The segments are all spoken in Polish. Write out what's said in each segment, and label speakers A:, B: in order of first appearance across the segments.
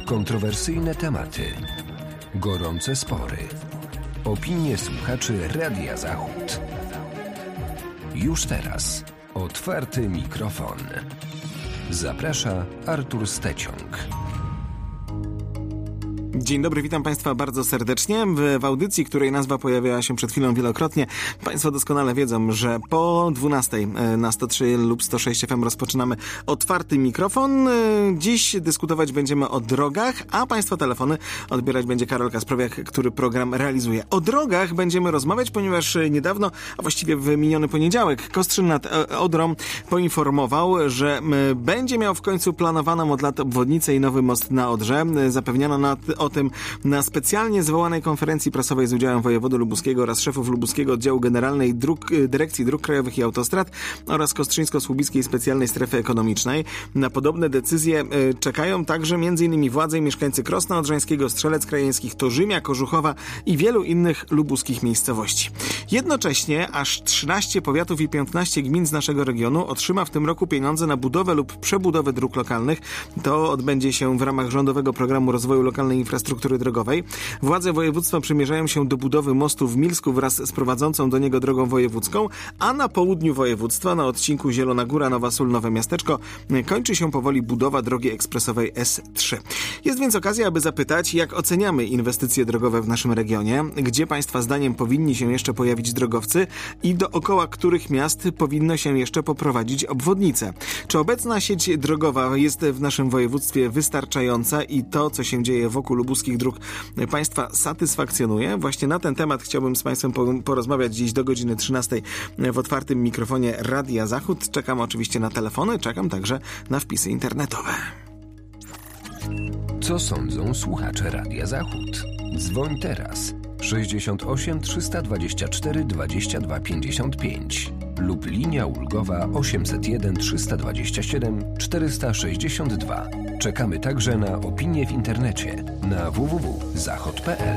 A: Kontrowersyjne tematy, gorące spory, opinie słuchaczy Radia Zachód. Już teraz otwarty mikrofon. Zaprasza Artur Steciąg.
B: Dzień dobry, witam Państwa bardzo serdecznie. W audycji, której nazwa pojawiała się przed chwilą wielokrotnie, Państwo doskonale wiedzą, że po 12 na 103 lub 106 FM rozpoczynamy otwarty mikrofon. Dziś dyskutować będziemy o drogach, a Państwa telefony odbierać będzie Karol Kasprowiak, który program realizuje. O drogach będziemy rozmawiać, ponieważ niedawno, a właściwie w miniony poniedziałek, Kostrzyn nad Odrą poinformował, że będzie miał w końcu planowaną od lat obwodnicę i nowy most na Odrze. Zapewniano o tym na specjalnie zwołanej konferencji prasowej z udziałem wojewody lubuskiego oraz szefów lubuskiego oddziału generalnej Dyrekcji Dróg Krajowych i Autostrad oraz Kostrzyńsko-Słubickiej Specjalnej Strefy Ekonomicznej. Na podobne decyzje czekają także m.in. władze i mieszkańcy Krosna Odrzańskiego, Strzelec Krajeńskich, Torzymia, Kożuchowa i wielu innych lubuskich miejscowości. Jednocześnie aż 13 powiatów i 15 gmin z naszego regionu otrzyma w tym roku pieniądze na budowę lub przebudowę dróg lokalnych. To odbędzie się w ramach Rządowego Programu Rozwoju Lokalnej Infrastruktury Drogowej. Władze województwa przymierzają się do budowy mostu w Milsku wraz z prowadzącą do niego drogą wojewódzką, a na południu województwa, na odcinku Zielona Góra, Nowa Sól, Nowe Miasteczko, kończy się powoli budowa drogi ekspresowej S3. Jest więc okazja, aby zapytać, jak oceniamy inwestycje drogowe w naszym regionie, gdzie Państwa zdaniem powinni się jeszcze pojawić drogowcy i dookoła których miast powinno się jeszcze poprowadzić obwodnice. Czy obecna sieć drogowa jest w naszym województwie wystarczająca i to, co się dzieje wokół lubuskich dróg, Państwa satysfakcjonuje? Właśnie na ten temat chciałbym z Państwem porozmawiać dziś do godziny 13 w otwartym mikrofonie Radia Zachód. Czekam oczywiście na telefony, czekam także na wpisy internetowe.
A: Co sądzą słuchacze Radia Zachód? Dzwoń teraz 68 324 22 55 lub linia ulgowa 801 327 462. Czekamy także na opinie w internecie na www.zachod.pl.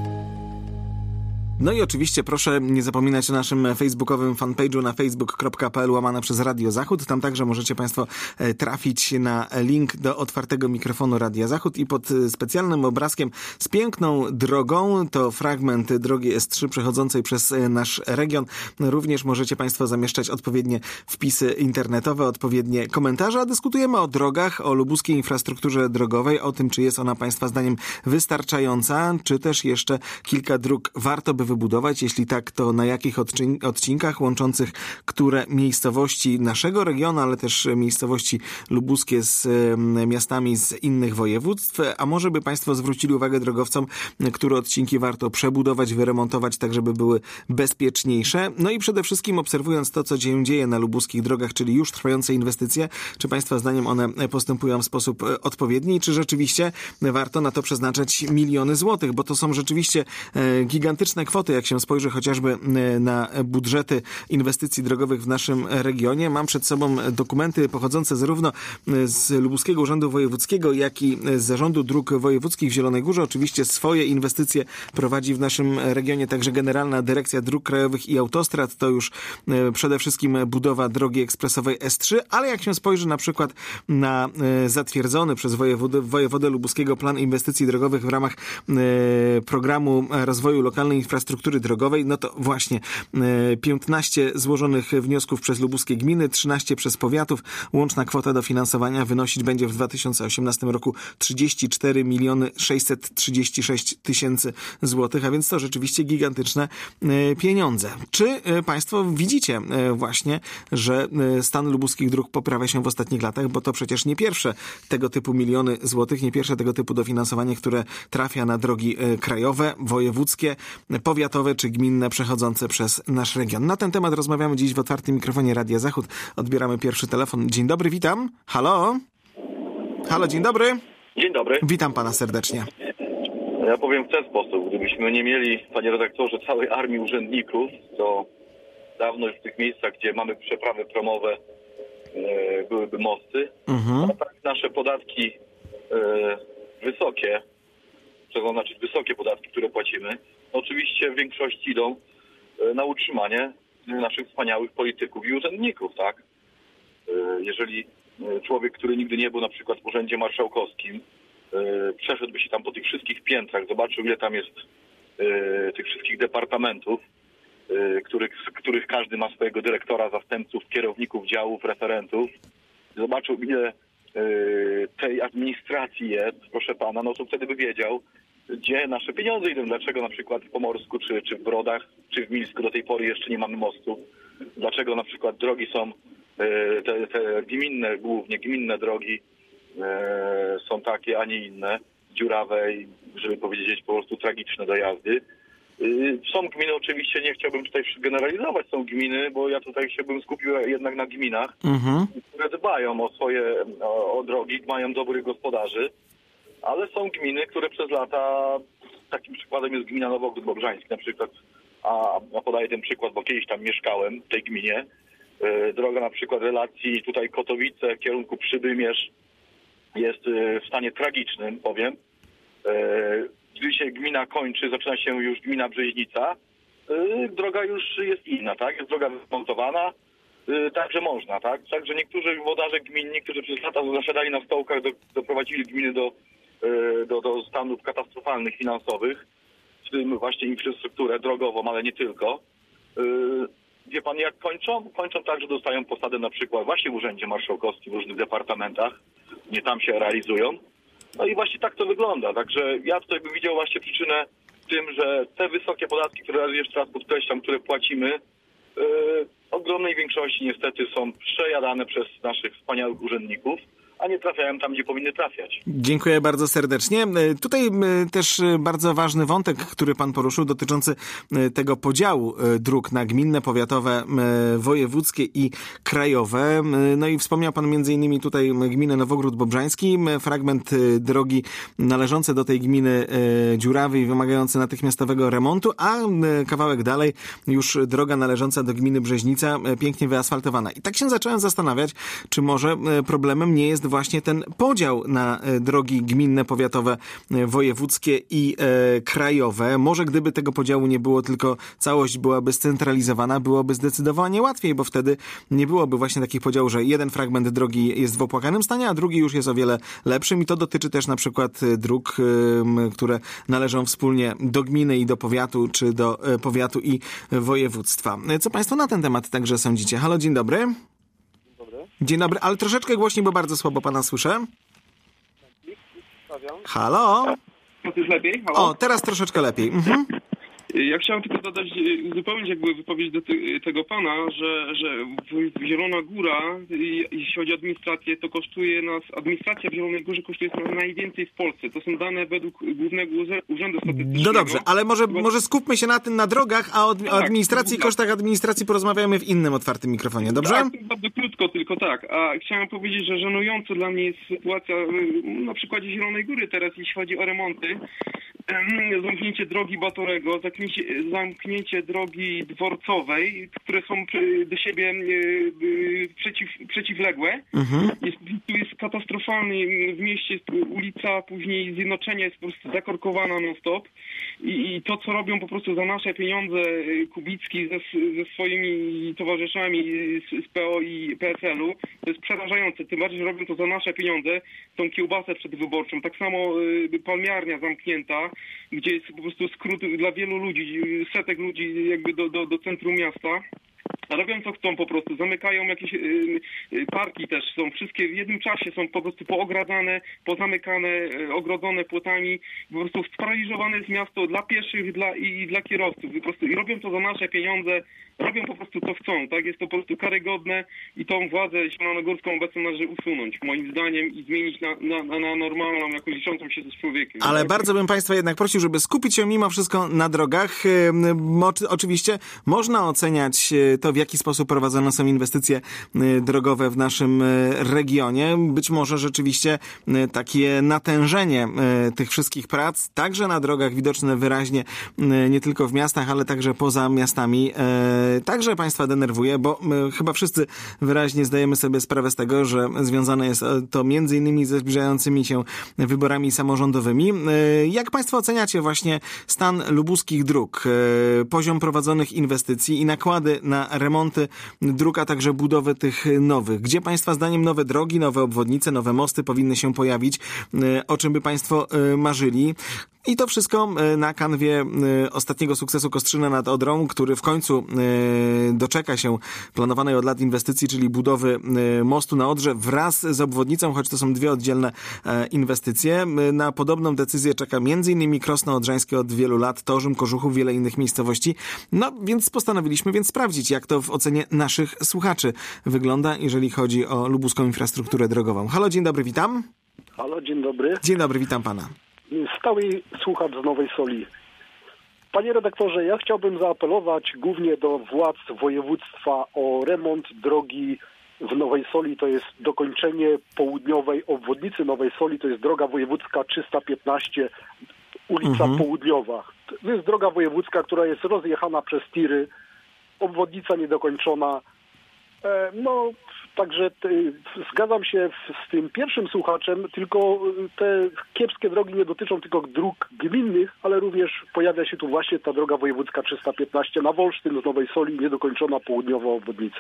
B: No i oczywiście proszę nie zapominać o naszym facebookowym fanpage'u na facebook.pl/przez Radio Zachód. Tam także możecie Państwo trafić na link do otwartego mikrofonu Radia Zachód i pod specjalnym obrazkiem z piękną drogą, to fragment drogi S3 przechodzącej przez nasz region. Również możecie Państwo zamieszczać odpowiednie wpisy internetowe, odpowiednie komentarze, a dyskutujemy o drogach, o lubuskiej infrastrukturze drogowej, o tym, czy jest ona Państwa zdaniem wystarczająca, czy też jeszcze kilka dróg warto by wybudować. Jeśli tak, to na jakich odcinkach łączących które miejscowości naszego regionu, ale też miejscowości lubuskie z miastami z innych województw, a może by Państwo zwrócili uwagę drogowcom, które odcinki warto przebudować, wyremontować, tak żeby były bezpieczniejsze. No i przede wszystkim obserwując to, co się dzieje na lubuskich drogach, czyli już trwające inwestycje, czy Państwa zdaniem one postępują w sposób odpowiedni, czy rzeczywiście warto na to przeznaczać miliony złotych, bo to są rzeczywiście gigantyczne kwoty, jak się spojrzy chociażby na budżety inwestycji drogowych w naszym regionie. Mam przed sobą dokumenty pochodzące zarówno z Lubuskiego Urzędu Wojewódzkiego, jak i z Zarządu Dróg Wojewódzkich w Zielonej Górze. Oczywiście swoje inwestycje prowadzi w naszym regionie także Generalna Dyrekcja Dróg Krajowych i Autostrad. To już przede wszystkim budowa drogi ekspresowej S3, ale jak się spojrzy na przykład na zatwierdzony przez wojewodę lubuskiego plan inwestycji drogowych w ramach programu rozwoju lokalnej infrastruktury drogowej, no to właśnie 15 złożonych wniosków przez lubuskie gminy, 13 przez powiatów. Łączna kwota dofinansowania wynosić będzie w 2018 roku 34 636 000 złotych, a więc to rzeczywiście gigantyczne pieniądze. Czy Państwo widzicie właśnie, że stan lubuskich dróg poprawia się w ostatnich latach, bo to przecież nie pierwsze tego typu miliony złotych, nie pierwsze tego typu dofinansowanie, które trafia na drogi krajowe, wojewódzkie, powiatowe czy gminne przechodzące przez nasz region. Na ten temat rozmawiamy dziś w otwartym mikrofonie Radia Zachód. Odbieramy pierwszy telefon. Dzień dobry, witam. Halo? Halo, dzień dobry.
C: Dzień dobry.
B: Witam pana serdecznie.
C: Ja powiem w ten sposób. Gdybyśmy nie mieli, panie redaktorze, całej armii urzędników, to dawno już w tych miejscach, gdzie mamy przeprawy promowe, byłyby mosty. A tak nasze podatki wysokie, to znaczy wysokie podatki, które płacimy, oczywiście w większości idą na utrzymanie naszych wspaniałych polityków i urzędników, tak? Jeżeli człowiek, który nigdy nie był na przykład w urzędzie marszałkowskim, przeszedłby się tam po tych wszystkich piętrach, zobaczył, ile tam jest tych wszystkich departamentów, których każdy ma swojego dyrektora, zastępców, kierowników działów, referentów, zobaczył, ile tej administracji jest, proszę pana, no to wtedy by wiedział, gdzie nasze pieniądze idą, dlaczego na przykład w Pomorsku, czy w Brodach, czy w Milsku do tej pory jeszcze nie mamy mostu, dlaczego na przykład drogi są, te gminne, głównie gminne drogi są takie, a nie inne, dziurawe i, żeby powiedzieć, po prostu tragiczne do jazdy. Są gminy, oczywiście nie chciałbym tutaj generalizować, są gminy, bo ja tutaj się bym skupił jednak na gminach, które dbają o swoje, o drogi, mają dobrych gospodarzy, ale są gminy, które przez lata, takim przykładem jest gmina Nowogród Bobrzański na przykład, a podaję ten przykład, bo kiedyś tam mieszkałem w tej gminie. Droga na przykład relacji tutaj Kotowice w kierunku Przybymierz jest w stanie tragicznym, powiem. Gdy się gmina kończy, zaczyna się już gmina Brzeźnica, droga już jest inna, tak? Jest droga wymontowana, także można, tak? Także niektórzy włodarze gminni, którzy przez lata zasiadali na stołkach, doprowadzili gminy do stanów katastrofalnych finansowych, w tym właśnie infrastrukturę drogową, ale nie tylko. Wie pan, jak kończą? Kończą tak, że dostają posadę na przykład właśnie w Urzędzie Marszałkowskim, w różnych departamentach, nie tam się realizują. No i właśnie tak to wygląda. Także ja tutaj bym widział właśnie przyczynę w tym, że te wysokie podatki, które jeszcze raz podkreślam, które płacimy, w ogromnej większości niestety są przejadane przez naszych wspaniałych urzędników, a nie trafiają tam, gdzie powinny trafiać.
B: Dziękuję bardzo serdecznie. Tutaj też bardzo ważny wątek, który pan poruszył, dotyczący tego podziału dróg na gminne, powiatowe, wojewódzkie i krajowe. No i wspomniał pan między innymi tutaj gminę Nowogród Bobrzański, fragment drogi należący do tej gminy dziurawy i wymagający natychmiastowego remontu, a kawałek dalej już droga należąca do gminy Brzeźnica, pięknie wyasfaltowana. I tak się zacząłem zastanawiać, czy może problemem nie jest właśnie ten podział na drogi gminne, powiatowe, wojewódzkie i krajowe. Może gdyby tego podziału nie było, tylko całość byłaby scentralizowana, byłoby zdecydowanie łatwiej, bo wtedy nie byłoby właśnie takich podziałów, że jeden fragment drogi jest w opłakanym stanie, a drugi już jest o wiele lepszym i to dotyczy też na przykład dróg, które należą wspólnie do gminy i do powiatu, czy do powiatu i województwa. Co państwo na ten temat także sądzicie? Halo, dzień dobry. Dzień dobry, ale troszeczkę głośniej, bo bardzo słabo pana słyszę. Halo?
D: To już lepiej? Halo?
B: O, teraz troszeczkę lepiej.
D: Ja chciałem tylko dodać, zupełnie jakby wypowiedź do tego pana, że Zielona Góra, jeśli chodzi o administrację, to kosztuje nas, administracja w Zielonej Górze kosztuje nas najwięcej w Polsce. To są dane według Głównego Urzędu Statystycznego.
B: No dobrze, ale może skupmy się na tym, na drogach, a o administracji i kosztach administracji porozmawiamy w innym otwartym mikrofonie, dobrze?
D: Tak, bardzo krótko tylko tak. A chciałem powiedzieć, że żenująco dla mnie jest sytuacja na przykładzie Zielonej Góry teraz, jeśli chodzi o remonty. Zamknięcie drogi Batorego, zamknięcie drogi dworcowej, które są do siebie przeciwległe. Tu jest katastrofalny w mieście, jest ulica, później Zjednoczenie jest po prostu zakorkowana non-stop i to, co robią po prostu za nasze pieniądze Kubicki ze swoimi towarzyszami z PO i PSL-u, to jest przerażające. Tym bardziej, że robią to za nasze pieniądze, tą kiełbasę przedwyborczą. Tak samo palmiarnia zamknięta, gdzie jest po prostu skrót dla wielu ludzi, setek ludzi jakby do centrum miasta. Robią co chcą po prostu, zamykają jakieś parki też, są wszystkie w jednym czasie, są po prostu poogradzane, pozamykane, ogrodzone płotami, po prostu sparaliżowane jest miasto dla pieszych i dla kierowców, po prostu i robią to za nasze pieniądze, robią po prostu co chcą, tak, jest to po prostu karygodne i tą władzę zielonogórską obecną należy usunąć, moim zdaniem, i zmienić na normalną, jakąś liczącą się z człowiekiem.
B: Ale bardzo bym państwa jednak prosił, żeby skupić się mimo wszystko na drogach. Oczywiście można oceniać to, w jaki sposób prowadzone są inwestycje drogowe w naszym regionie. Być może rzeczywiście takie natężenie tych wszystkich prac, także na drogach widoczne wyraźnie nie tylko w miastach, ale także poza miastami, także państwa denerwuje, bo chyba wszyscy wyraźnie zdajemy sobie sprawę z tego, że związane jest to między innymi ze zbliżającymi się wyborami samorządowymi. Jak państwo oceniacie właśnie stan lubuskich dróg, poziom prowadzonych inwestycji i nakłady na na remonty dróg, a także budowę tych nowych. Gdzie Państwa zdaniem nowe drogi, nowe obwodnice, nowe mosty powinny się pojawić? O czym by Państwo marzyli? I to wszystko na kanwie ostatniego sukcesu Kostrzyna nad Odrą, który w końcu doczeka się planowanej od lat inwestycji, czyli budowy mostu na Odrze wraz z obwodnicą, choć to są dwie oddzielne inwestycje. Na podobną decyzję czeka m.in. Krosno Odrzańskie od wielu lat, Torzym, Kożuchów, wiele innych miejscowości. No więc postanowiliśmy sprawdzić, jak to w ocenie naszych słuchaczy wygląda, jeżeli chodzi o lubuską infrastrukturę drogową. Halo, dzień dobry, witam.
E: Halo, dzień dobry.
B: Dzień dobry, witam pana.
E: Stały słuchacz z Nowej Soli. Panie redaktorze, ja chciałbym zaapelować głównie do władz województwa o remont drogi w Nowej Soli. To jest dokończenie południowej obwodnicy Nowej Soli. To jest droga wojewódzka 315, ulica Południowa. To jest droga wojewódzka, która jest rozjechana przez tiry. Obwodnica niedokończona. No, także zgadzam się z tym pierwszym słuchaczem, tylko te kiepskie drogi nie dotyczą tylko dróg gminnych, ale również pojawia się tu właśnie ta droga wojewódzka 315 na Wolsztyn z Nowej Soli, niedokończona południowa obwodnica.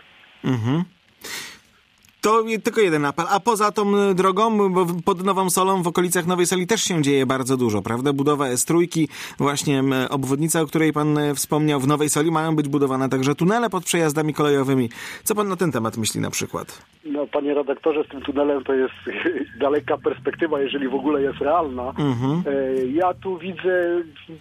B: To tylko jeden apel. A poza tą drogą, bo pod Nową Solą, w okolicach Nowej Soli też się dzieje bardzo dużo, prawda? Budowa S3, właśnie obwodnica, o której pan wspomniał, w Nowej Soli mają być budowane także tunele pod przejazdami kolejowymi. Co pan na ten temat myśli na przykład?
E: No, panie redaktorze, z tym tunelem to jest daleka perspektywa, jeżeli w ogóle jest realna. Ja tu widzę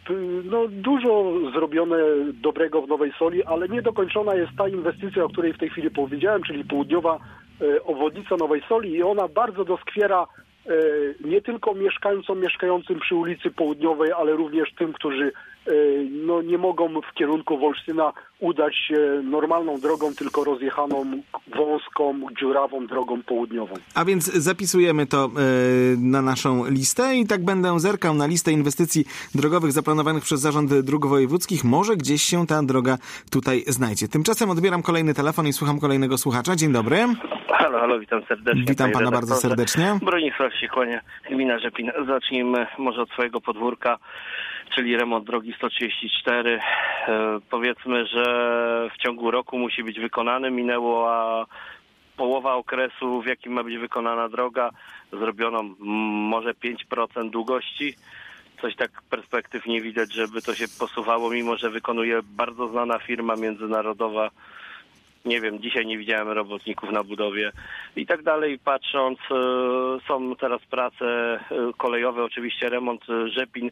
E: dużo zrobione dobrego w Nowej Soli, ale niedokończona jest ta inwestycja, o której w tej chwili powiedziałem, czyli południowa obwodnica Nowej Soli, i ona bardzo doskwiera nie tylko mieszkańcom mieszkającym przy ulicy Południowej, ale również tym, którzy nie mogą w kierunku Wolsztyna udać się normalną drogą, tylko rozjechaną, wąską, dziurawą drogą południową.
B: A więc zapisujemy to na naszą listę i tak będę zerkał na listę inwestycji drogowych zaplanowanych przez Zarząd Dróg Wojewódzkich. Może gdzieś się ta droga tutaj znajdzie. Tymczasem odbieram kolejny telefon i słucham kolejnego słuchacza. Dzień dobry.
F: Halo, witam serdecznie.
B: Witam pana bardzo serdecznie.
F: Bronisław się kłania, gmina Rzepin. Zacznijmy może od swojego podwórka, czyli remont drogi 134. Powiedzmy, że w ciągu roku musi być wykonany. Minęła połowa okresu, w jakim ma być wykonana droga. Zrobiono może 5% długości. Coś tak perspektyw nie widać, żeby to się posuwało, mimo że wykonuje bardzo znana firma międzynarodowa. Nie wiem, dzisiaj nie widziałem robotników na budowie i tak dalej. Patrząc, są teraz prace kolejowe, oczywiście remont Rzepin,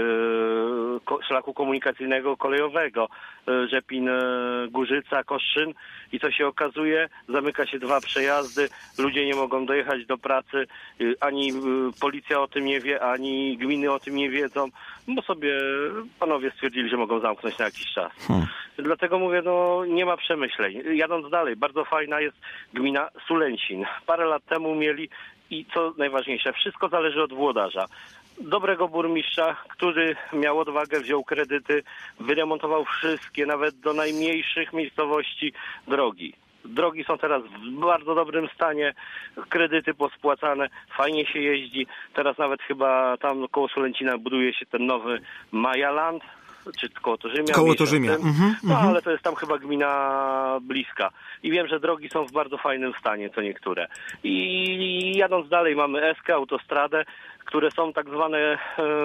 F: szlaku komunikacyjnego kolejowego, Rzepin, Górzyca, Koszczyn, i co się okazuje, zamyka się 2 przejazdy, ludzie nie mogą dojechać do pracy, ani policja o tym nie wie, ani gminy o tym nie wiedzą, bo sobie panowie stwierdzili, że mogą zamknąć na jakiś czas. Dlatego mówię, nie ma przemyśleń. Jadąc dalej, bardzo fajna jest gmina Sulęcin. Parę lat temu mieli, i co najważniejsze, wszystko zależy od włodarza, dobrego burmistrza, który miał odwagę, wziął kredyty, wyremontował wszystkie, nawet do najmniejszych miejscowości drogi. Drogi są teraz w bardzo dobrym stanie, kredyty pospłacane, fajnie się jeździ. Teraz nawet chyba tam koło Sulęcina buduje się ten nowy Majaland, czy koło Torzymia.
B: Koło Torzymia.
F: Ale to jest tam chyba gmina bliska. I wiem, że drogi są w bardzo fajnym stanie, co niektóre. I jadąc dalej mamy Eskę, autostradę, które są tak zwane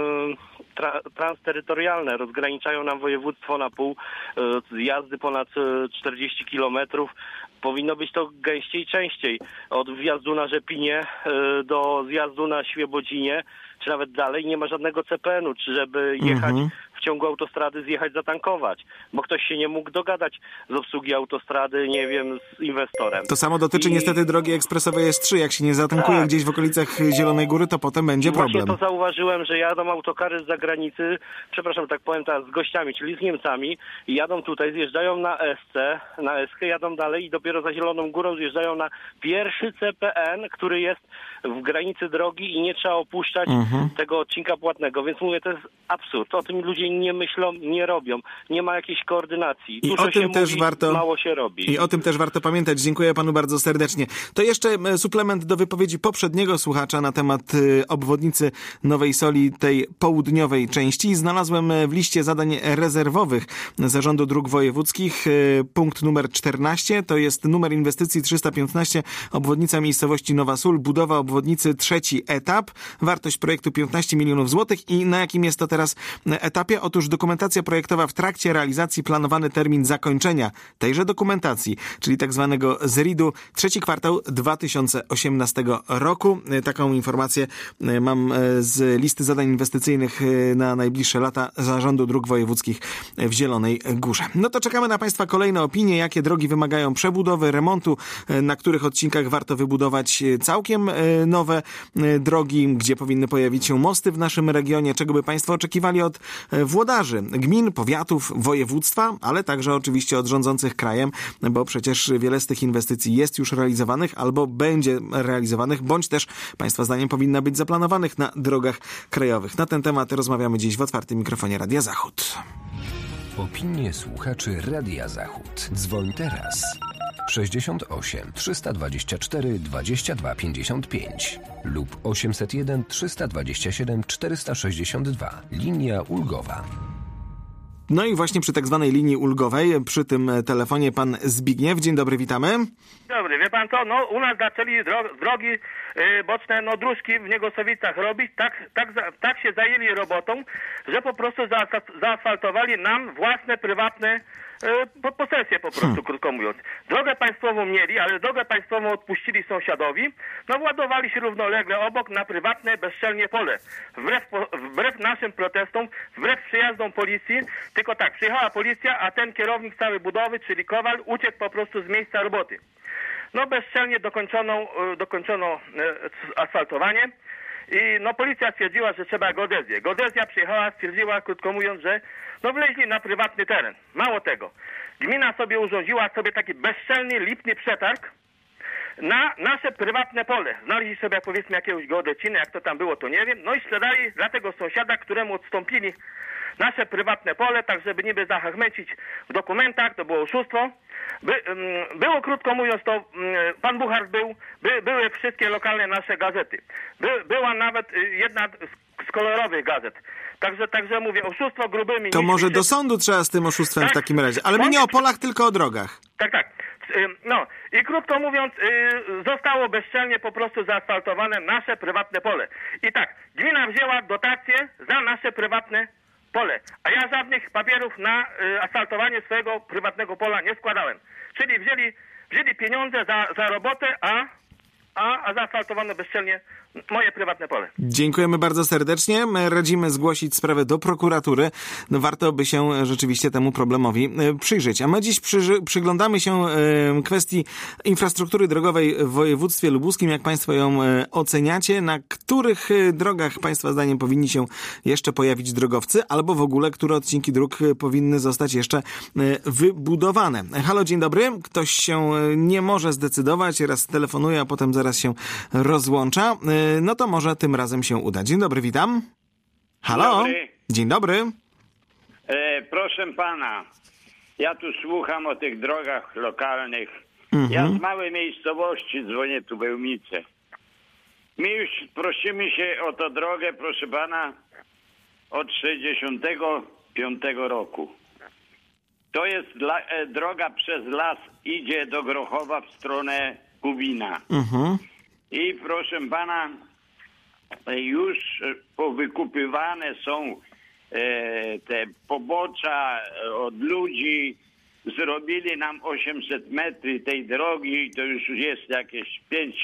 F: transterytorialne, rozgraniczają nam województwo na pół, jazdy ponad 40 kilometrów. Powinno być to gęściej i częściej. Od wjazdu na Rzepinie do zjazdu na Świebodzinie, czy nawet dalej, nie ma żadnego CPN-u, czy żeby jechać w ciągu autostrady, zjechać, zatankować, bo ktoś się nie mógł dogadać z obsługi autostrady, nie wiem, z inwestorem.
B: To samo dotyczy niestety drogi ekspresowej S3. Jak się nie zatankuje gdzieś w okolicach Zielonej Góry, to potem będzie problem.
F: Właśnie to zauważyłem, że jadą autokary z zagranicy, przepraszam, tak powiem teraz, z gościami, czyli z Niemcami, i jadą tutaj, zjeżdżają na Eskę, jadą dalej i dopiero za Zieloną Górą zjeżdżają na pierwszy CPN, który jest w granicy drogi i nie trzeba opuszczać tego odcinka płatnego. Więc mówię, to jest absurd. O tym ludzie nie myślą, nie robią. Nie ma jakiejś koordynacji.
B: I
F: Dużo
B: o tym
F: się
B: też
F: mówi,
B: warto,
F: mało się robi.
B: I o tym też warto pamiętać. Dziękuję panu bardzo serdecznie. To jeszcze suplement do wypowiedzi poprzedniego słuchacza na temat obwodnicy Nowej Soli, tej południowej części. Znalazłem w liście zadań rezerwowych Zarządu Dróg Wojewódzkich punkt numer 14. To jest numer inwestycji 315, obwodnica miejscowości Nowa Sól, budowa obwodnicy, 3. etap. Wartość projektu 15 milionów złotych. I na jakim jest to teraz etapie? Otóż dokumentacja projektowa w trakcie realizacji, planowany termin zakończenia tejże dokumentacji, czyli tak zwanego ZRID-u, 3. kwartał 2018 roku. Taką informację mam z listy zadań inwestycyjnych na najbliższe lata Zarządu Dróg Wojewódzkich w Zielonej Górze. No to czekamy na państwa kolejne opinie, jakie drogi wymagają przebudowy, remontu, na których odcinkach warto wybudować całkiem nowe drogi, gdzie powinny pojawić się mosty w naszym regionie, czego by państwo oczekiwali od włodarzy, gmin, powiatów, województwa, ale także oczywiście od rządzących krajem, bo przecież wiele z tych inwestycji jest już realizowanych albo będzie realizowanych, bądź też państwa zdaniem powinna być zaplanowanych na drogach krajowych. Na ten temat rozmawiamy dziś w otwartym mikrofonie Radia Zachód.
A: Opinie słuchaczy Radia Zachód. Dzwoń teraz. 68 324 22 55 lub 801 327 462. Linia ulgowa.
B: No i właśnie przy tak zwanej linii ulgowej, przy tym telefonie pan Zbigniew. Dzień dobry, witamy.
G: Dobry, wie pan co, no u nas zaczęli drogi boczne, no dróżki w Niegosowicach robić, tak się zajęli robotą, że po prostu zaasfaltowali nam własne, prywatne posesje po prostu, krótko mówiąc. Drogę państwową mieli, ale drogę państwową odpuścili sąsiadowi, no władowali się równolegle obok na prywatne, bezczelnie pole. Wbrew naszym protestom, wbrew przyjazdom policji, tylko tak, przyjechała policja, a ten kierownik całej budowy, czyli Kowal, uciekł po prostu z miejsca roboty. No bezczelnie dokończono asfaltowanie i no policja stwierdziła, że trzeba geodezję. Geodezja przyjechała, stwierdziła, krótko mówiąc, że no wleźli na prywatny teren. Mało tego. Gmina sobie urządziła taki bezczelny, lipny przetarg na nasze prywatne pole. Znaleźli sobie, powiedzmy, jakiegoś geodeciny, jak to tam było, to nie wiem. No i sprzedali dla tego sąsiada, któremu odstąpili nasze prywatne pole, tak żeby niby zachachmęcić w dokumentach, to było oszustwo. Było, krótko mówiąc, to pan Buchar były wszystkie lokalne nasze gazety. Była nawet jedna z kolorowych gazet. Także mówię, oszustwo grubymi.
B: To może do sądu trzeba z tym oszustwem tak, w takim razie. Ale my nie o polach, tylko o drogach.
G: Tak. No i krótko mówiąc, zostało bezczelnie po prostu zaasfaltowane nasze prywatne pole. I tak, gmina wzięła dotację za nasze prywatne pole, a ja żadnych papierów na asfaltowanie swojego prywatnego pola nie składałem. Czyli wzięli pieniądze za robotę, a zaasfaltowano bezczelnie moje prywatne pole.
B: Dziękujemy bardzo serdecznie. Radzimy zgłosić sprawę do prokuratury. No warto by się rzeczywiście temu problemowi przyjrzeć. A my dziś przyglądamy się kwestii infrastruktury drogowej w województwie lubuskim. Jak państwo ją oceniacie? Na których drogach państwa zdaniem powinni się jeszcze pojawić drogowcy? Albo w ogóle, które odcinki dróg powinny zostać jeszcze wybudowane? Halo, dzień dobry. Ktoś się nie może zdecydować. Raz telefonuje, a potem zaraz się rozłącza. No to może tym razem się uda. Dzień dobry, witam. Halo?
H: Dobry.
B: Dzień dobry.
H: Proszę pana, ja tu słucham o tych drogach lokalnych. Ja z małej miejscowości dzwonię tu Bełmice. My już prosimy się o tę drogę, proszę pana, od 65 roku. To jest droga przez las, idzie do Grochowa w stronę Kubina. I proszę pana, już powykupywane są te pobocza od ludzi. Zrobili nam 800 metrów tej drogi, to już jest jakieś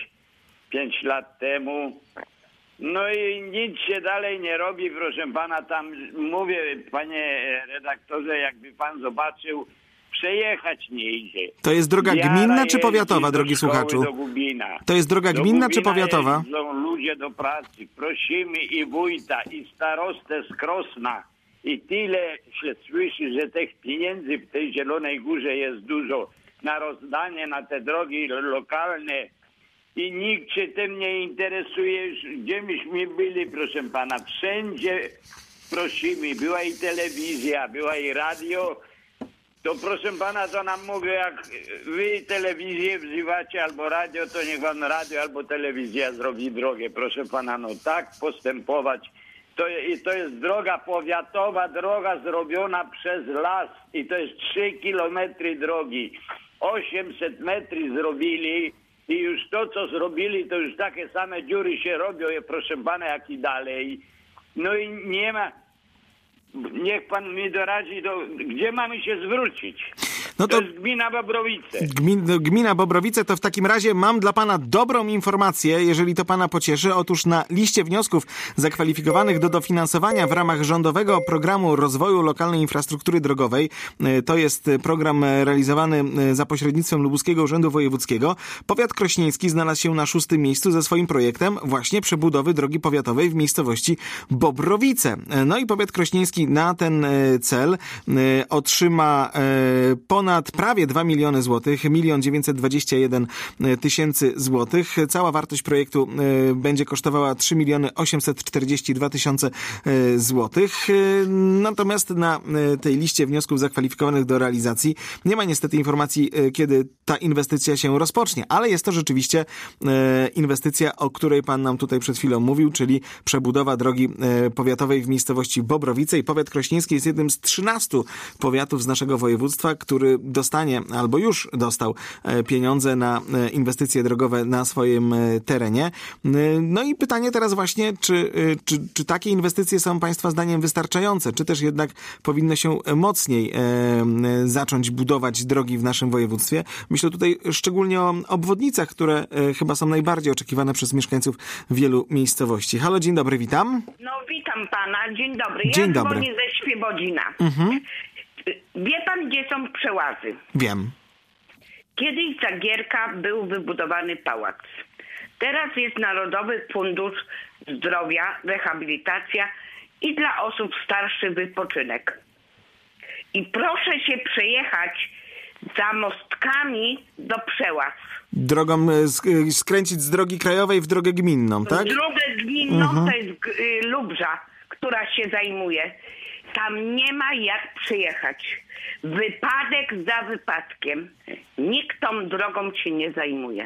H: 5 lat temu. No i nic się dalej nie robi, proszę pana, tam mówię, panie redaktorze, jakby pan zobaczył, przejechać nie idzie.
B: To jest droga gminna czy powiatowa, drogi słuchaczu?
H: Do Gubina.
B: To jest droga gminna czy powiatowa?
H: Są ludzie do pracy. Prosimy i wójta, i starostę z Krosna. I tyle się słyszy, że tych pieniędzy w tej Zielonej Górze jest dużo na rozdanie na te drogi lokalne. i nikt się tym nie interesuje. Gdzie myśmy byli, proszę pana? Wszędzie prosimy. Była i telewizja, była i radio. To proszę pana, to nam mówię, jak wy telewizję wzywacie albo radio, to niech wam radio albo telewizja zrobi drogę. Proszę pana, no tak postępować. To jest droga powiatowa, droga zrobiona przez las i to jest 3 kilometry drogi. 800 metrów zrobili i już to, co zrobili, to już takie same dziury się robią, proszę pana, jak i dalej. No i nie ma... Niech pan mi doradzi, gdzie mamy się zwrócić?
B: No to
H: jest gmina Bobrowice.
B: Gmina Bobrowice, to w takim razie mam dla pana dobrą informację, jeżeli to pana pocieszy. Otóż na liście wniosków zakwalifikowanych do dofinansowania w ramach rządowego programu rozwoju lokalnej infrastruktury drogowej, to jest program realizowany za pośrednictwem Lubuskiego Urzędu Wojewódzkiego, powiat krośnieński znalazł się na 6. miejscu ze swoim projektem właśnie przebudowy drogi powiatowej w miejscowości Bobrowice. No i powiat krośnieński na ten cel otrzyma ponad prawie 2 miliony złotych, 1 921 000 złotych. Cała wartość projektu będzie kosztowała 3 842 000 złotych. Natomiast na tej liście wniosków zakwalifikowanych do realizacji nie ma niestety informacji, kiedy ta inwestycja się rozpocznie, ale jest to rzeczywiście inwestycja, o której pan nam tutaj przed chwilą mówił, czyli przebudowa drogi powiatowej w miejscowości Bobrowice i powiat krośnieński jest jednym z 13 powiatów z naszego województwa, który dostanie albo już dostał pieniądze na inwestycje drogowe na swoim terenie. No i pytanie teraz właśnie, czy takie inwestycje są państwa zdaniem wystarczające, czy też jednak powinno się mocniej zacząć budować drogi w naszym województwie. Myślę tutaj szczególnie o obwodnicach, które chyba są najbardziej oczekiwane przez mieszkańców wielu miejscowości. Halo, dzień dobry, witam.
I: No witam pana, dzień dobry.
B: Dzień dobry.
I: Dzwonię ze Świebodzina. Wie pan, gdzie są przełazy?
B: Wiem.
I: Kiedyś za Gierka był wybudowany pałac. Teraz jest Narodowy Fundusz Zdrowia, rehabilitacja i dla osób starszych wypoczynek. I proszę się przejechać za mostkami do przełaz.
B: Drogą skręcić z drogi krajowej w drogę gminną, tak?
I: Drogę gminną to jest Lubrza, która się zajmuje. Tam nie ma jak przyjechać. Wypadek za wypadkiem. Nikt tą drogą się nie zajmuje.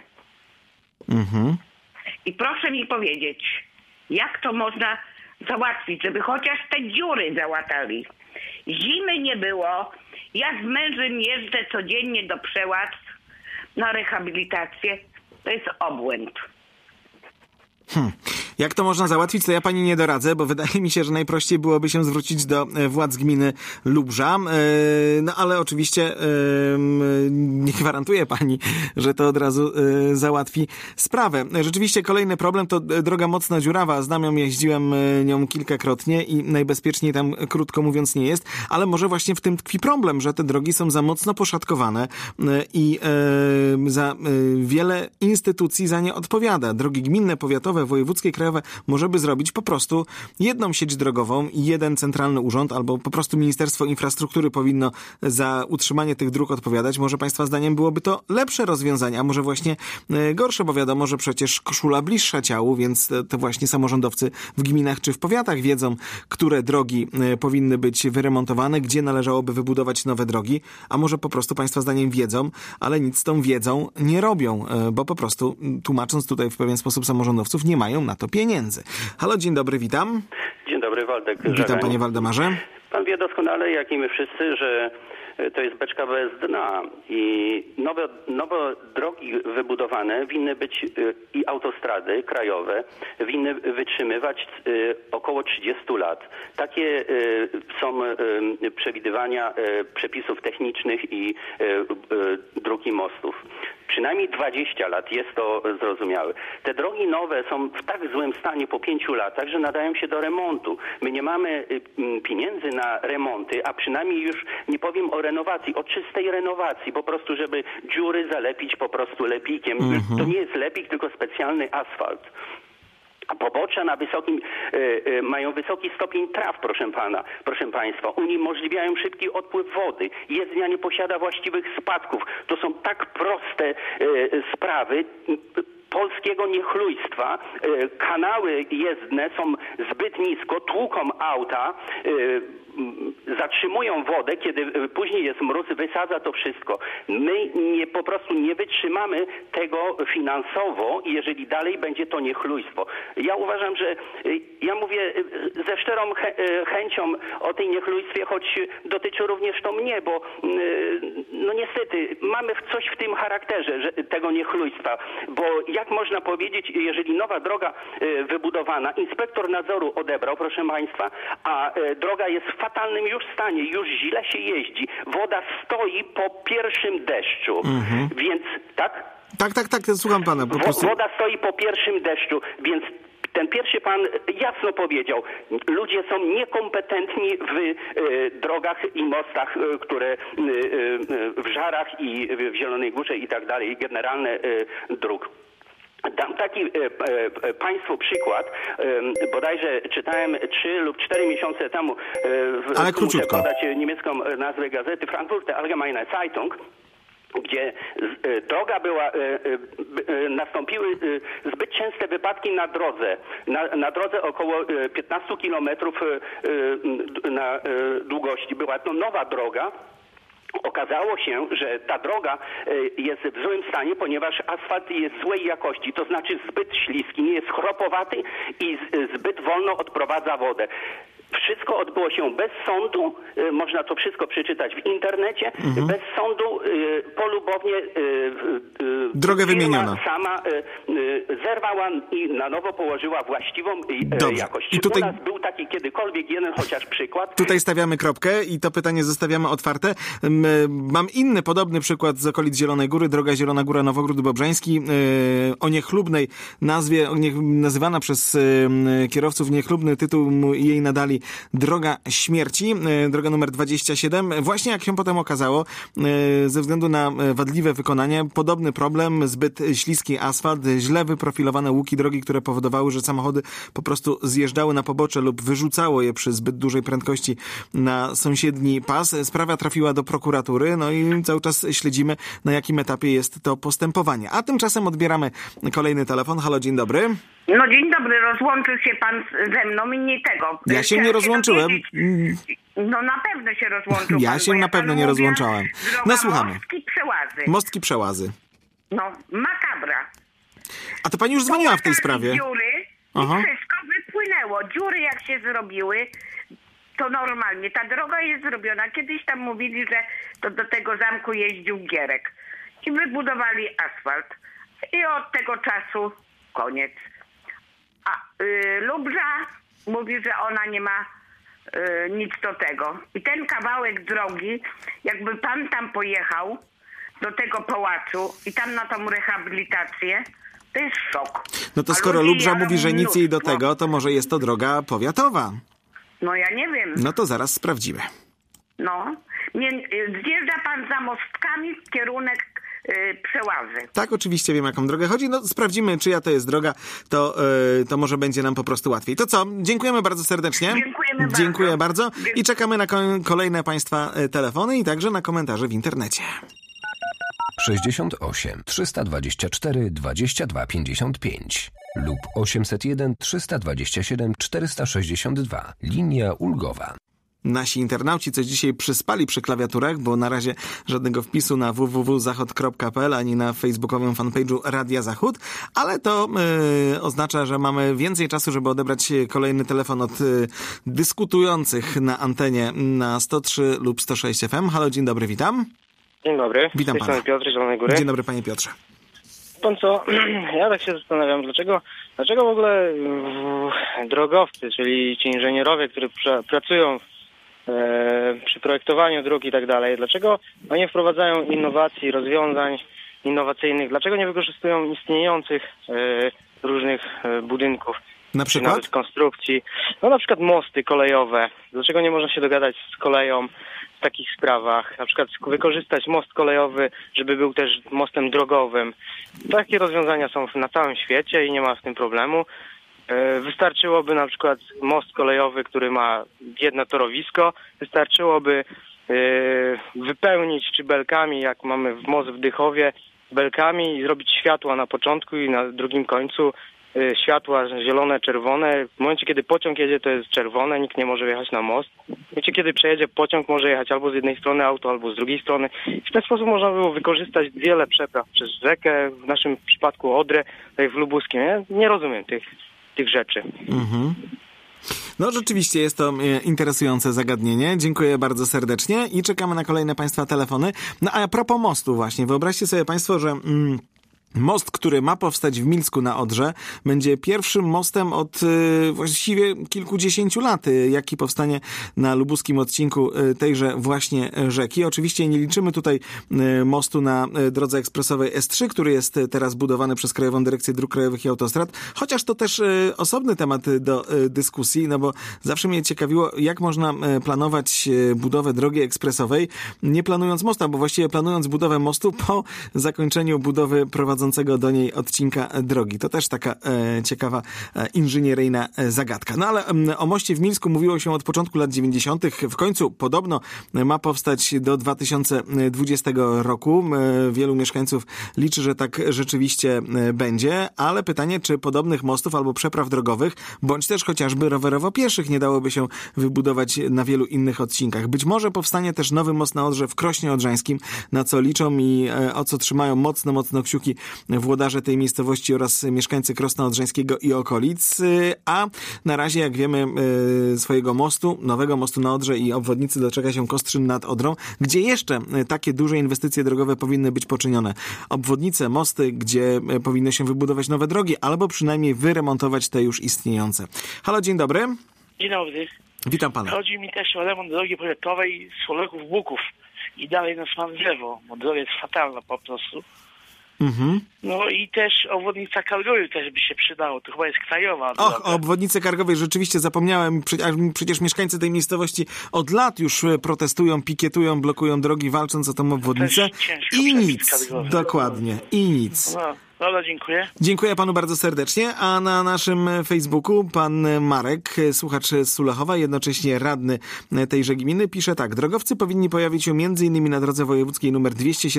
I: I proszę mi powiedzieć, jak to można załatwić, żeby chociaż te dziury załatali. Zimy nie było. Ja z mężem jeżdżę codziennie do przełaz na rehabilitację. To jest obłęd.
B: Jak to można załatwić, to ja pani nie doradzę, bo wydaje mi się, że najprościej byłoby się zwrócić do władz gminy Lubrza. No ale oczywiście nie gwarantuje pani, że to od razu załatwi sprawę. Rzeczywiście kolejny problem to droga mocno dziurawa. Znam ją, jeździłem nią kilkakrotnie i najbezpieczniej tam, krótko mówiąc, nie jest. Ale może właśnie w tym tkwi problem, że te drogi są za mocno poszatkowane i za wiele instytucji za nie odpowiada. Drogi gminne, powiatowe, wojewódzkie, krajowe może by zrobić po prostu jedną sieć drogową i jeden centralny urząd, albo po prostu Ministerstwo Infrastruktury powinno za utrzymanie tych dróg odpowiadać. Może państwa zdaniem byłoby to lepsze rozwiązanie, a może właśnie gorsze, bo wiadomo, że przecież koszula bliższa ciału, więc to właśnie samorządowcy w gminach czy w powiatach wiedzą, które drogi powinny być wyremontowane, gdzie należałoby wybudować nowe drogi, a może po prostu państwa zdaniem wiedzą, ale nic z tą wiedzą nie robią, bo po prostu, tłumacząc tutaj w pewien sposób samorządowców, nie mają na to pieniędzy. Halo, dzień dobry, witam.
J: Dzień dobry, Waldek.
B: Witam, panie Waldemarze.
J: Pan wie doskonale, jak i my wszyscy, że to jest beczka bez dna i nowe drogi wybudowane winny być i autostrady krajowe winny wytrzymywać około 30 lat. Takie są przewidywania przepisów technicznych i dróg i mostów. Przynajmniej 20 lat, jest to zrozumiałe. Te drogi nowe są w tak złym stanie po 5 latach, że nadają się do remontu. My nie mamy pieniędzy na remonty, a przynajmniej już nie powiem o renowacji, o czystej renowacji, po prostu żeby dziury zalepić po prostu lepikiem. To nie jest lepik, tylko specjalny asfalt. A pobocza mają wysoki stopień traw, proszę państwa. Uniemożliwiają szybki odpływ wody. Jezdnia nie posiada właściwych spadków. To są tak proste sprawy. polskiego niechlujstwa. Kanały jezdne są zbyt nisko, tłuką auta, zatrzymują wodę, kiedy później jest mróz, wysadza to wszystko. My po prostu nie wytrzymamy tego finansowo, jeżeli dalej będzie to niechlujstwo. Ja uważam, że ja mówię ze szczerą chęcią o tej niechlujstwie, choć dotyczy również to mnie, bo no niestety mamy coś w tym charakterze tego niechlujstwa, bo jak można powiedzieć, jeżeli nowa droga wybudowana, inspektor nadzoru odebrał, proszę Państwa, a droga jest w fatalnym już stanie, już źle się jeździ. Woda stoi po pierwszym deszczu, więc tak?
B: Tak, słucham pana. Po prostu...
J: Woda stoi po pierwszym deszczu, więc ten pierwszy pan jasno powiedział, ludzie są niekompetentni w drogach i mostach, które w Żarach i w Zielonej Górze i tak dalej, generalne dróg. Dam taki Państwu przykład, bodajże czytałem 3 lub 4 miesiące temu, muszę podać niemiecką nazwę gazety, Frankfurter Allgemeine Zeitung, gdzie droga była, nastąpiły zbyt częste wypadki na drodze. Na drodze około 15 kilometrów na długości. Była to nowa droga. Okazało się, że ta droga jest w złym stanie, ponieważ asfalt jest złej jakości, to znaczy zbyt śliski, nie jest chropowaty i zbyt wolno odprowadza wodę. Wszystko odbyło się bez sądu, można to wszystko przeczytać w internecie, bez sądu, polubownie
B: drogę wymieniona.
J: Sama zerwała i na nowo położyła właściwą jakość. Czy
B: tutaj...
J: u nas był taki kiedykolwiek jeden chociaż przykład?
B: Tutaj stawiamy kropkę i to pytanie zostawiamy otwarte. Mam inny podobny przykład z okolic Zielonej Góry, droga Zielona Góra Nowogród Bobrzański, o niechlubnej nazwie, nazywana przez kierowców niechlubny tytuł jej nadali Droga Śmierci, droga numer 27. Właśnie jak się potem okazało, ze względu na wadliwe wykonanie, podobny problem, zbyt śliski asfalt, źle wyprofilowane łuki drogi, które powodowały, że samochody po prostu zjeżdżały na pobocze lub wyrzucało je przy zbyt dużej prędkości na sąsiedni pas. Sprawa trafiła do prokuratury, no i cały czas śledzimy, na jakim etapie jest to postępowanie. A tymczasem odbieramy kolejny telefon. Halo, dzień dobry.
I: No dzień dobry, rozłączył się pan ze mną i nie tego.
B: Ja się nie rozłączyłem.
I: No na pewno się rozłączył.
B: Ja się na pewno nie rozłączałem. No słuchamy. Mostki Przełazy.
I: No, makabra.
B: A to pani już dzwoniła w tej sprawie?
I: Dziury i wszystko wypłynęło. Dziury jak się zrobiły, to normalnie. Ta droga jest zrobiona. Kiedyś tam mówili, że to do tego zamku jeździł Gierek. I wybudowali asfalt. I od tego czasu koniec. A Lubrza mówi, że ona nie ma nic do tego. I ten kawałek drogi, jakby pan tam pojechał do tego pałacu i tam na tą rehabilitację, to jest szok.
B: No to skoro Lubrza mówi, że nic jej do tego, to może jest to droga powiatowa.
I: No ja nie wiem.
B: No to zaraz sprawdzimy.
I: No. Zjeżdża pan za mostkami w kierunek Przełazy.
B: Tak, oczywiście wiem, jaką drogę chodzi. No sprawdzimy, czyja to jest droga, to może będzie nam po prostu łatwiej. To co? Dziękujemy bardzo serdecznie. Dziękuję bardzo. I czekamy na kolejne Państwa telefony i także na komentarze w internecie.
A: 68 324 22 55 lub 801 327 462. Linia ulgowa.
B: Nasi internauci coś dzisiaj przyspali przy klawiaturach, bo na razie żadnego wpisu na www.zachod.pl ani na facebookowym fanpage'u Radia Zachód, ale to oznacza, że mamy więcej czasu, żeby odebrać kolejny telefon od dyskutujących na antenie na 103 lub 106 FM. Halo, dzień dobry, witam.
K: Dzień dobry.
B: Witam pana.
K: Piotr z Zielonej Góry.
B: Dzień dobry, panie Piotrze.
K: Pan co, ja tak się zastanawiam, dlaczego w ogóle drogowcy, czyli ci inżynierowie, którzy pracują przy projektowaniu dróg i tak dalej, dlaczego oni nie wprowadzają innowacji, rozwiązań innowacyjnych, dlaczego nie wykorzystują istniejących różnych budynków,
B: na przykład?
K: Nawet konstrukcji, no na przykład mosty kolejowe, dlaczego nie można się dogadać z koleją w takich sprawach, na przykład wykorzystać most kolejowy, żeby był też mostem drogowym. Takie rozwiązania są na całym świecie i nie ma z tym problemu. Wystarczyłoby na przykład most kolejowy, który ma jedno torowisko, wystarczyłoby wypełnić szybelkami, jak mamy most w Dychowie, belkami i zrobić światła na początku i na drugim końcu. Światła zielone, czerwone. W momencie, kiedy pociąg jedzie, to jest czerwone, nikt nie może wjechać na most. W momencie, kiedy przejedzie pociąg, może jechać albo z jednej strony auto, albo z drugiej strony. W ten sposób można było wykorzystać wiele przepraw przez rzekę, w naszym przypadku Odrę, tak jak w Lubuskim. Ja nie rozumiem tych rzeczy.
B: Mhm. No rzeczywiście jest to interesujące zagadnienie. Dziękuję bardzo serdecznie i czekamy na kolejne Państwa telefony. No a propos mostu właśnie, wyobraźcie sobie Państwo, że most, który ma powstać w Milsku na Odrze, będzie pierwszym mostem od właściwie kilkudziesięciu lat, jaki powstanie na lubuskim odcinku tejże właśnie rzeki. Oczywiście nie liczymy tutaj mostu na drodze ekspresowej S3, który jest teraz budowany przez Krajową Dyrekcję Dróg Krajowych i Autostrad, chociaż to też osobny temat do dyskusji, no bo zawsze mnie ciekawiło, jak można planować budowę drogi ekspresowej, nie planując mostu, bo właściwie planując budowę mostu po zakończeniu budowy prowadzącej do niej odcinka drogi. To też taka ciekawa inżynieryjna zagadka. No ale o moście w Mińsku mówiło się od początku lat 90. W końcu podobno ma powstać do 2020 roku. Wielu mieszkańców liczy, że tak rzeczywiście będzie, ale pytanie, czy podobnych mostów albo przepraw drogowych, bądź też chociażby rowerowo-pieszych nie dałoby się wybudować na wielu innych odcinkach. Być może powstanie też nowy most na Odrze w Krośnie Odrzańskim, na co liczą i o co trzymają mocno kciuki włodarze tej miejscowości oraz mieszkańcy Krosna Odrzańskiego i okolic, a na razie, jak wiemy, swojego mostu, nowego mostu na Odrze i obwodnicy doczeka się Kostrzyn nad Odrą, gdzie jeszcze takie duże inwestycje drogowe powinny być poczynione. Obwodnice, mosty, gdzie powinno się wybudować nowe drogi, albo przynajmniej wyremontować te już istniejące. Halo, dzień dobry.
L: Dzień dobry.
B: Witam pana.
L: Chodzi mi też o remont drogi powiatowej z Choleków Buków i dalej na Smanzewo, bo droga jest fatalna po prostu.
B: Mhm.
L: No i też obwodnica Kargowej też by się przydało, to chyba jest krajowa.
B: Och, o obwodnicy Kargowej rzeczywiście zapomniałem, przecież mieszkańcy tej miejscowości od lat już protestują, pikietują, blokują drogi, walcząc o tą obwodnicę i nic, dokładnie, i nic.
L: No. Dobra, dziękuję.
B: Dziękuję panu bardzo serdecznie, a na naszym Facebooku pan Marek, słuchacz z Sulechowa, jednocześnie radny tejże gminy, pisze tak: drogowcy powinni pojawić się m.in. na drodze wojewódzkiej nr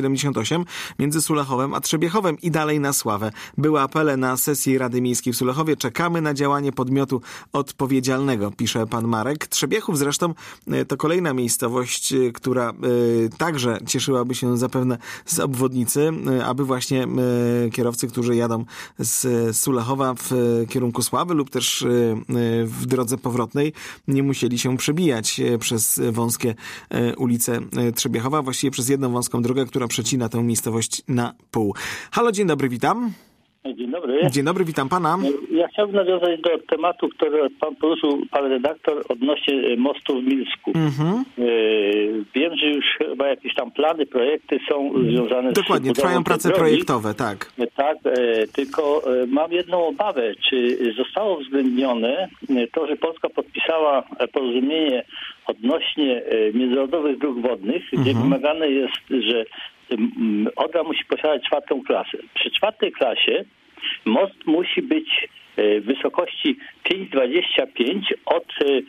B: 278 między Sulechowem a Trzebiechowem i dalej na Sławę. Były apele na sesji Rady Miejskiej w Sulechowie. Czekamy na działanie podmiotu odpowiedzialnego, pisze pan Marek. Trzebiechów zresztą to kolejna miejscowość, która także cieszyłaby się zapewne z obwodnicy, aby właśnie kierowcy, którzy jadą z Sulechowa w kierunku Sławy lub też w drodze powrotnej, nie musieli się przebijać przez wąskie ulice Trzebiechowa, właściwie przez jedną wąską drogę, która przecina tę miejscowość na pół. Halo, dzień dobry, witam.
M: Dzień dobry.
B: Dzień dobry, witam pana.
M: Ja chciałbym nawiązać do tematu, który pan poruszył, pan redaktor, odnośnie mostu w Milsku. Mhm. Wiem, że już chyba jakieś tam plany, projekty są związane z
B: Dokładnie, trwają prace projektowe, tak.
M: Tak, tylko mam jedną obawę. Czy zostało uwzględnione to, że Polska podpisała porozumienie odnośnie międzynarodowych dróg wodnych, gdzie wymagane jest, że Odra musi posiadać 4. klasę. Przy 4. klasie most musi być w wysokości 5,25 od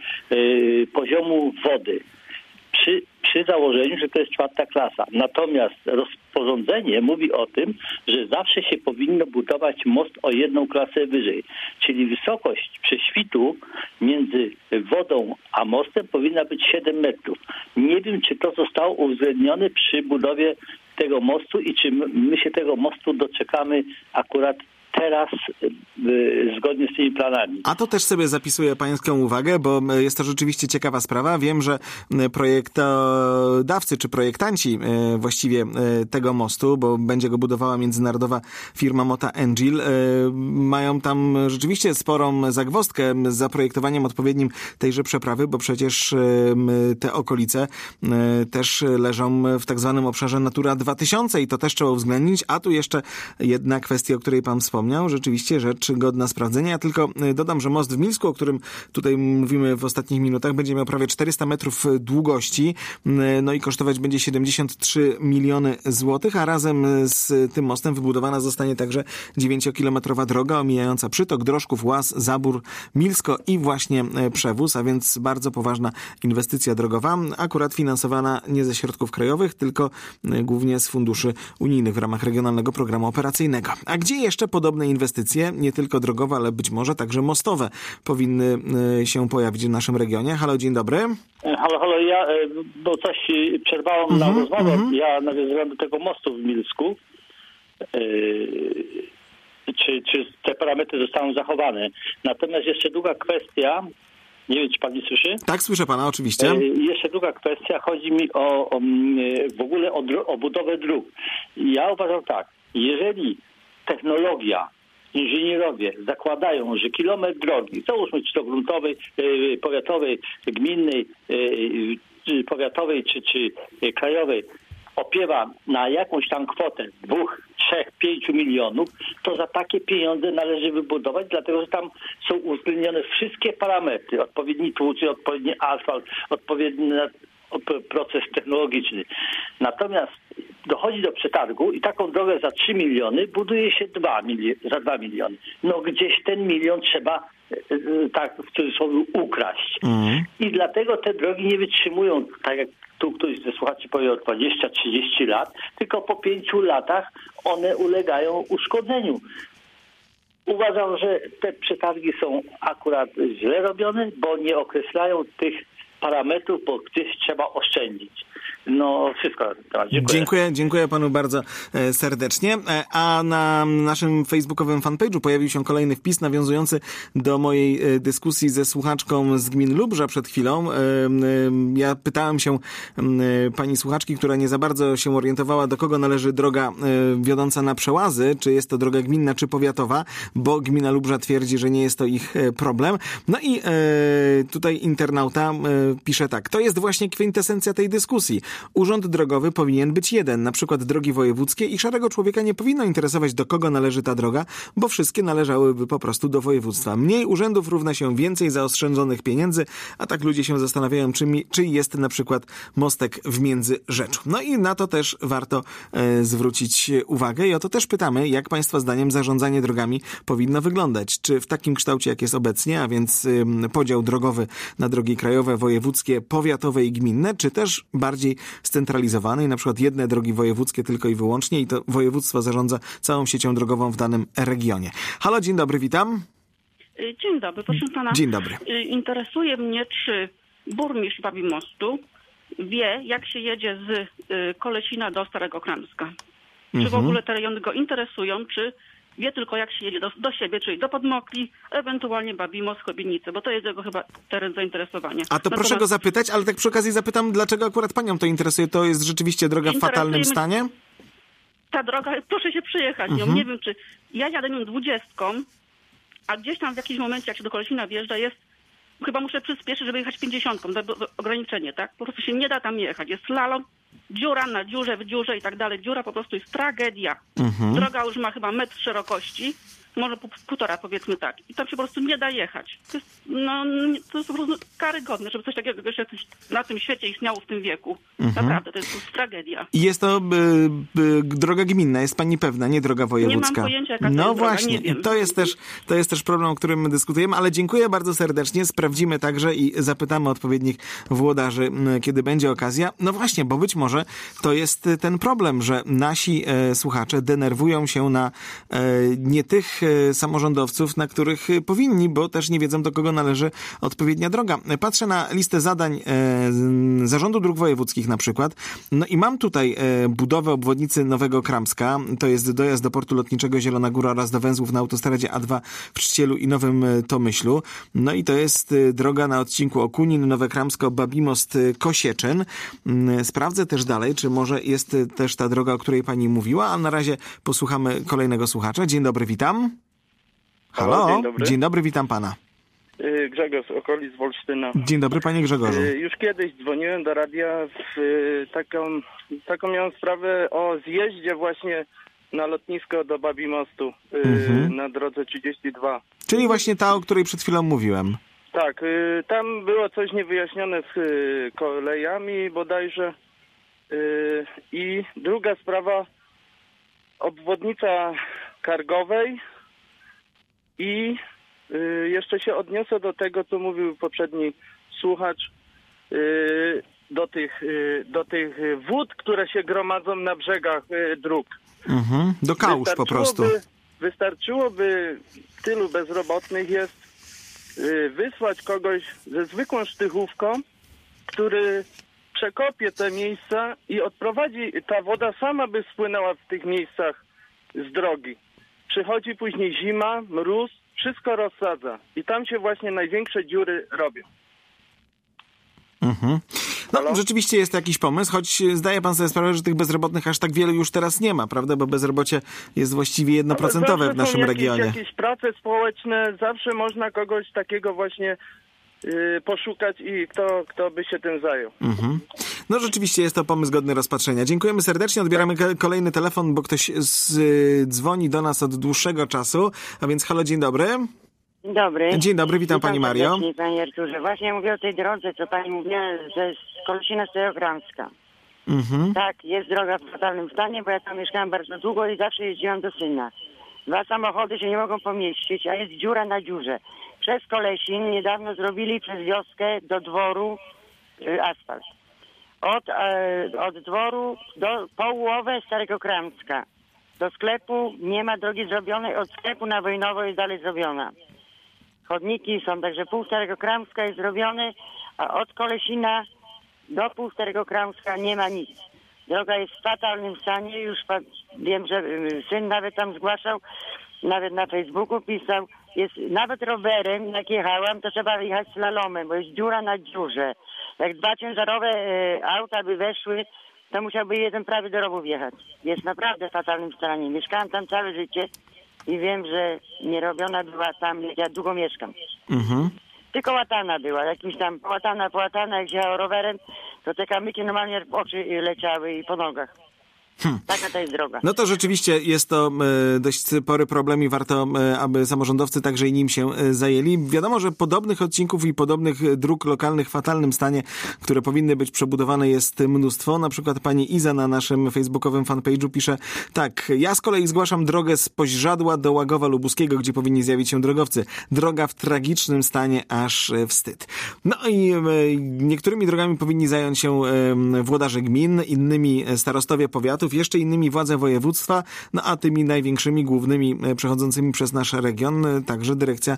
M: poziomu wody. Przy założeniu, że to jest 4. klasa. Natomiast rozporządzenie mówi o tym, że zawsze się powinno budować most o 1 klasę wyżej. Czyli wysokość prześwitu między wodą a mostem powinna być 7 metrów. Nie wiem, czy to zostało uwzględnione przy budowie tego mostu i czy my się tego mostu doczekamy akurat teraz zgodnie z tymi planami.
B: A to też sobie zapisuję pańską uwagę, bo jest to rzeczywiście ciekawa sprawa. Wiem, że projektodawcy czy projektanci właściwie tego mostu, bo będzie go budowała międzynarodowa firma Mota Engil, mają tam rzeczywiście sporą zagwozdkę z zaprojektowaniem odpowiednim tejże przeprawy, bo przecież te okolice też leżą w tak zwanym obszarze Natura 2000 i to też trzeba uwzględnić, a tu jeszcze jedna kwestia, o której pan wspomniał, wspomniał, rzeczywiście rzecz godna sprawdzenia. Ja tylko dodam, że most w Milsku, o którym tutaj mówimy w ostatnich minutach, będzie miał prawie 400 metrów długości, no i kosztować będzie 73 miliony złotych, a razem z tym mostem wybudowana zostanie także 9-kilometrowa droga omijająca Przytok, Drożków, Łaz, Zabór, Milsko i właśnie Przewóz, a więc bardzo poważna inwestycja drogowa, akurat finansowana nie ze środków krajowych, tylko głównie z funduszy unijnych w ramach Regionalnego Programu Operacyjnego. A gdzie jeszcze podobne inwestycje, nie tylko drogowe, ale być może także mostowe, powinny się pojawić w naszym regionie? Halo, dzień dobry.
M: Halo, ja, bo coś przerwałem na rozmowę. Ja nawiązałem do tego mostu w Milsku. Czy te parametry zostaną zachowane? Natomiast jeszcze druga kwestia, nie wiem, czy pan mnie słyszy?
B: Tak, słyszę pana, oczywiście.
M: Jeszcze druga kwestia, chodzi mi w ogóle o budowę dróg. Ja uważam tak, jeżeli technologia, inżynierowie zakładają, że kilometr drogi, załóżmy czy to gruntowej, powiatowej, gminnej, powiatowej czy krajowej, opiewa na jakąś tam kwotę 2, 3, 5 milionów, to za takie pieniądze należy wybudować, dlatego że tam są uwzględnione wszystkie parametry, odpowiedni tłucze, odpowiedni asfalt, odpowiedni proces technologiczny. Natomiast dochodzi do przetargu i taką drogę za 3 miliony buduje się za 2 miliony. No gdzieś ten milion trzeba, tak w cudzysłowie, ukraść. I dlatego te drogi nie wytrzymują, tak jak tu ktoś ze słuchaczy powiedział, 20-30 lat, tylko po 5 latach one ulegają uszkodzeniu. Uważam, że te przetargi są akurat źle robione, bo nie określają tych parametrów, bo gdzieś trzeba oszczędzić. No, wszystko na ten temat.
B: Dziękuję panu bardzo serdecznie. A na naszym facebookowym fanpage'u pojawił się kolejny wpis nawiązujący do mojej dyskusji ze słuchaczką z gmin Lubrza przed chwilą. Ja pytałem się pani słuchaczki, która nie za bardzo się orientowała, do kogo należy droga wiodąca na Przełazy, czy jest to droga gminna, czy powiatowa, bo gmina Lubrza twierdzi, że nie jest to ich problem. No i tutaj internauta pisze tak. To jest właśnie kwintesencja tej dyskusji. Urząd drogowy powinien być jeden, na przykład drogi wojewódzkie, i szarego człowieka nie powinno interesować, do kogo należy ta droga, bo wszystkie należałyby po prostu do województwa. Mniej urzędów równa się więcej zaoszczędzonych pieniędzy, a tak ludzie się zastanawiają, czy jest na przykład mostek w Międzyrzeczu. No i na to też warto zwrócić uwagę i o to też pytamy, jak państwa zdaniem zarządzanie drogami powinno wyglądać. Czy w takim kształcie, jak jest obecnie, a więc podział drogowy na drogi krajowe, wojewódzkie, powiatowe i gminne, czy też bardziej scentralizowanej, na przykład jedne drogi wojewódzkie tylko i wyłącznie i to województwo zarządza całą siecią drogową w danym regionie. Halo, dzień dobry, witam.
N: Dzień dobry, proszę pana.
B: Dzień dobry.
N: Interesuje mnie, czy burmistrz Babimostu wie, jak się jedzie z Kolesina do Starego Kramska. Czy w ogóle te rejony go interesują, czy wie tylko, jak się jedzie do siebie, czyli do Podmokli, ewentualnie Babimos, Chobienice, bo to jest jego chyba teren zainteresowania.
B: A to proszę go zapytać, ale tak przy okazji zapytam, dlaczego akurat panią to interesuje? To jest rzeczywiście droga w fatalnym stanie?
N: Ta droga, proszę się przyjechać nią. Nie wiem, czy ja jadę nią 20, a gdzieś tam w jakimś momencie, jak się do Kolesina wjeżdża, jest, chyba muszę przyspieszyć, żeby jechać 50, ograniczenie, tak? Po prostu się nie da tam jechać. Jest slalom, dziura na dziurze, w dziurze i tak dalej. Dziura po prostu jest tragedia. Droga już ma chyba 1 metr szerokości, może 1,5, powiedzmy tak. I tam się po prostu nie da jechać. To jest po prostu karygodne, żeby coś takiego jeszcze na tym świecie istniało w tym wieku. Naprawdę, to jest tragedia.
B: I jest to droga gminna, jest pani pewna, nie droga wojewódzka.
N: Nie mam pojęcia, jaka to jest
B: droga,
N: właśnie, nie wiem.
B: To jest też problem, o którym my dyskutujemy, ale dziękuję bardzo serdecznie, sprawdzimy także i zapytamy odpowiednich włodarzy, kiedy będzie okazja. No właśnie, bo być może to jest ten problem, że nasi słuchacze denerwują się na nie tych samorządowców, na których powinni, bo też nie wiedzą, do kogo należy odpowiednia droga. Patrzę na listę zadań Zarządu Dróg Wojewódzkich na przykład. No i mam tutaj budowę obwodnicy Nowego Kramska. To jest dojazd do portu lotniczego Zielona Góra oraz do węzłów na autostradzie A2 w Czcielu i Nowym Tomyślu. No i to jest droga na odcinku Okunin, Nowe Kramsko, Babimost, Kosieczyn. Sprawdzę też dalej, czy może jest też ta droga, o której pani mówiła, a na razie posłuchamy kolejnego słuchacza. Dzień dobry, witam. Halo, dzień dobry, witam pana.
O: Grzegorz z okolic Wolsztyna.
B: Dzień dobry, panie Grzegorzu.
O: Już kiedyś dzwoniłem do radia, taką miałem sprawę o zjeździe właśnie na lotnisko do Babimostu na drodze 32.
B: Czyli właśnie ta, o której przed chwilą mówiłem.
O: Tak, tam było coś niewyjaśnione z kolejami bodajże. I druga sprawa, obwodnica Kargowej i jeszcze się odniosę do tego, co mówił poprzedni słuchacz, do tych wód, które się gromadzą na brzegach dróg.
B: Do kałuż po prostu.
O: Wystarczyłoby, tylu bezrobotnych jest, wysłać kogoś ze zwykłą sztychówką, który przekopie te miejsca i odprowadzi, ta woda sama by spłynęła w tych miejscach z drogi. Przychodzi później zima, mróz, wszystko rozsadza i tam się właśnie największe dziury robią.
B: No, rzeczywiście jest jakiś pomysł, choć zdaje pan sobie sprawę, że tych bezrobotnych aż tak wielu już teraz nie ma, prawda? Bo bezrobocie jest właściwie 1% w naszym regionie.
O: Jakieś prace społeczne, zawsze można kogoś takiego właśnie poszukać i kto by się tym zajął.
B: No rzeczywiście jest to pomysł godny rozpatrzenia. Dziękujemy serdecznie, odbieramy kolejny telefon, bo ktoś dzwoni do nas od dłuższego czasu, a więc halo, dzień dobry.
P: Dobry.
B: Dzień dobry, witam pani Mario.
P: Panie Arturze, właśnie mówię o tej drodze, co pani mówiła, że z Kolesina Starokramska. Tak, jest droga w fatalnym stanie, bo ja tam mieszkałam bardzo długo i zawsze jeździłam do syna. 2 samochody się nie mogą pomieścić, a jest dziura na dziurze. Przez Kolesin niedawno zrobili przez wioskę do dworu asfalt. Od dworu do Połowę Starego Kramska. Do sklepu nie ma drogi zrobionej, od sklepu na Wojnowo jest dalej zrobiona. Chodniki są, także pół Starego Kramska jest zrobione, a od Kolesina do pół Starego Kramska nie ma nic. Droga jest w fatalnym stanie, już wiem, że syn nawet tam zgłaszał, nawet na Facebooku pisał, jest nawet rowerem, jak jechałam, to trzeba jechać slalomem, bo jest dziura na dziurze. Jak 2 ciężarowe auta by weszły, to musiałby jeden prawie do rowu wjechać. Jest naprawdę w fatalnym stanie. Mieszkałam tam całe życie i wiem, że nie robiona była tam, ja długo mieszkam. Tylko łatana była, jakimś tam połatana, jak jechała rowerem, to te kamyki normalnie w oczy leciały i po nogach. Taka to jest droga.
B: No to rzeczywiście jest to dość spory problem i warto, aby samorządowcy także i nim się zajęli. Wiadomo, że podobnych odcinków i podobnych dróg lokalnych w fatalnym stanie, które powinny być przebudowane, jest mnóstwo. Na przykład pani Iza na naszym facebookowym fanpage'u pisze tak: ja z kolei zgłaszam drogę z Poźrzadła do Łagowa Lubuskiego, gdzie powinni zjawić się drogowcy. Droga w tragicznym stanie, aż wstyd. No i niektórymi drogami powinni zająć się włodarze gmin, innymi starostowie powiatów, jeszcze innymi władze województwa, no a tymi największymi, głównymi przechodzącymi przez nasz region, także Dyrekcja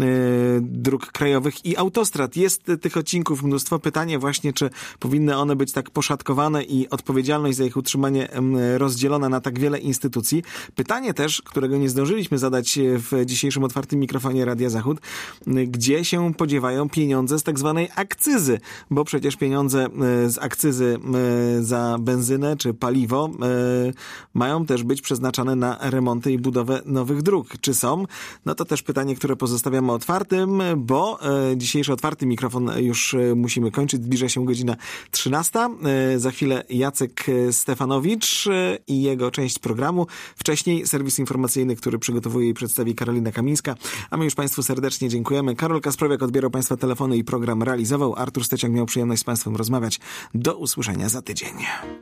B: Dróg Krajowych i Autostrad. Jest tych odcinków mnóstwo. Pytanie właśnie, czy powinny one być tak poszatkowane i odpowiedzialność za ich utrzymanie rozdzielona na tak wiele instytucji. Pytanie też, którego nie zdążyliśmy zadać w dzisiejszym otwartym mikrofonie Radia Zachód, gdzie się podziewają pieniądze z tak zwanej akcyzy, bo przecież pieniądze z akcyzy za benzynę czy paliwo mają też być przeznaczane na remonty i budowę nowych dróg. Czy są? No to też pytanie, które pozostawiamy otwartym, bo dzisiejszy otwarty mikrofon już musimy kończyć. Zbliża się godzina 13. Za chwilę Jacek Stefanowicz i jego część programu. Wcześniej serwis informacyjny, który przygotowuje i przedstawi Karolina Kamińska. A my już Państwu serdecznie dziękujemy. Karol Kasprowiak odbierał Państwa telefony i program realizował. Artur Steciak miał przyjemność z Państwem rozmawiać. Do usłyszenia za tydzień.